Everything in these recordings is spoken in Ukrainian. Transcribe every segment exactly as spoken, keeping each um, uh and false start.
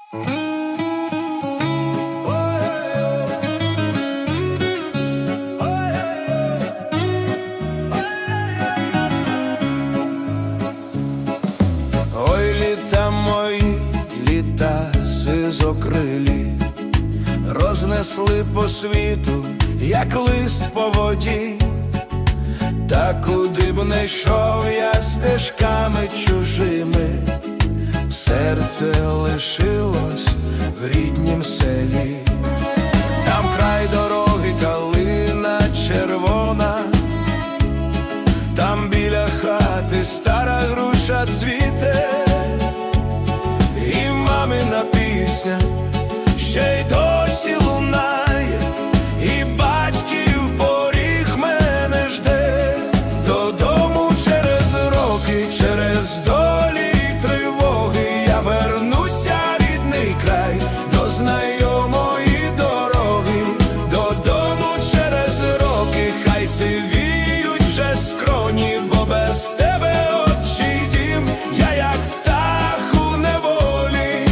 Ой, літа мої, літа сизокрилі, рознесли по світу, як лист по воді. Та куди б не йшов я стежками чужими, серце лишилось в ріднім селі. Там край дороги калина червона, там біля хати стара груша цвіте, і мамина пісня ще й досі лунає, і батьків поріг мене жде. Додому через роки, через долі й тривоги я вернуся, рідний край, до знайомої дороги. Додому через роки, хай сивіють вже скроні, бо без тебе, отчий дім, я як птах у неволі.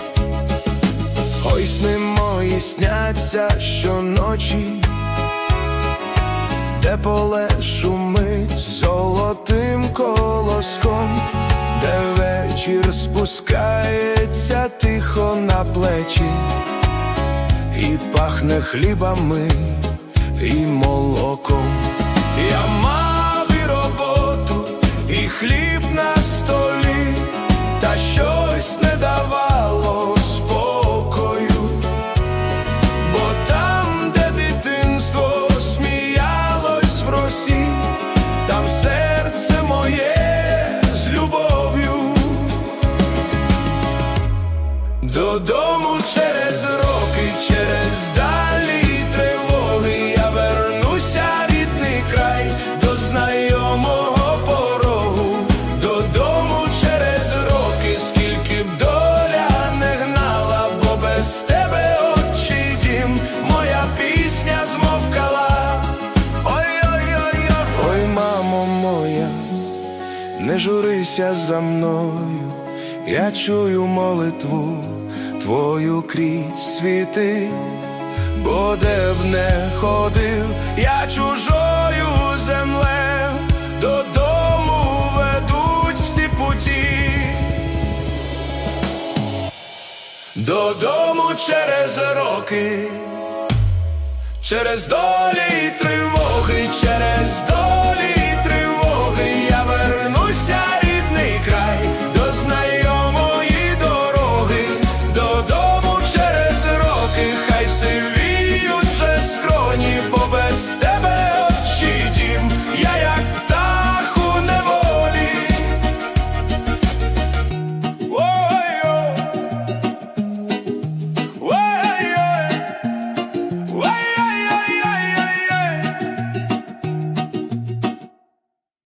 Ой, сни мої сняться щоночі, де поле шумить золотим колоском, де вечір спускається тихо на плечі, і пахне хлібами і молоком. Я мав і роботу, і хліб на столі, та щось не давало спокою, бо там, де дитинство сміялось в росі, там серце моє з любов'ю. Додому через роки, через далі тривоги я вернуся, рідний край, до знайомого порогу. Додому через роки, скільки б доля не гнала, бо без тебе, отчий дім, моя пісня змовкала. Ой-ой-ой, ой, мамо моя, не журися за мною, я чую молитву твою крізь світи. Бо де б не ходив я чужою землею, додому ведуть всі путі. Додому через роки, через долі й тривоги, через долі